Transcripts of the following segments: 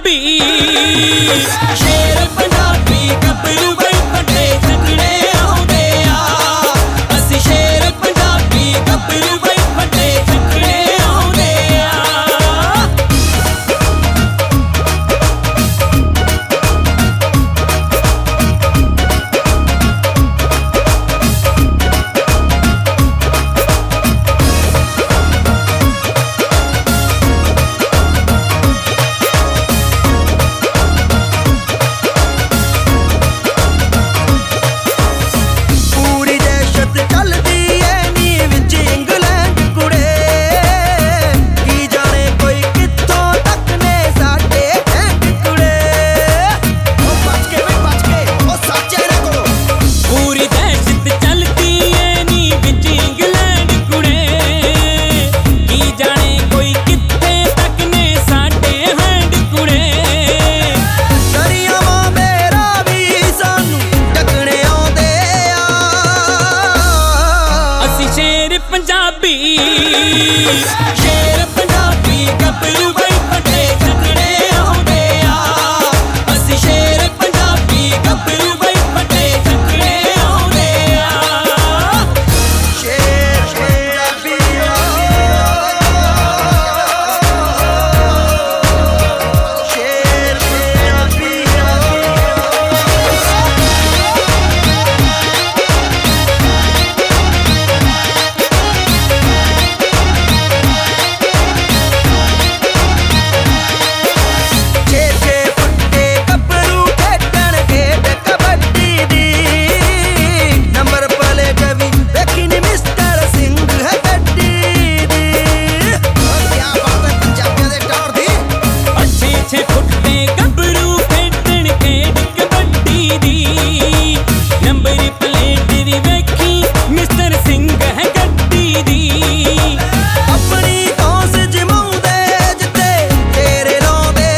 पंजाबी शेर पंजाबी गबरू बई बड़े तगड़े आउंदे आ असी शेर पंजाबी गबरू बई बड़े तगड़े आउंदे पंजाबी शेर पंजाबी गबरू बई बड़े तगड़े आउंदे आ असी शेर पंजाबी गबरू बई बड़े तगड़े आउंदे आ शेर पंजाबी शेर पंजाबी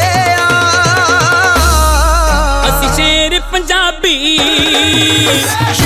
पंजाबी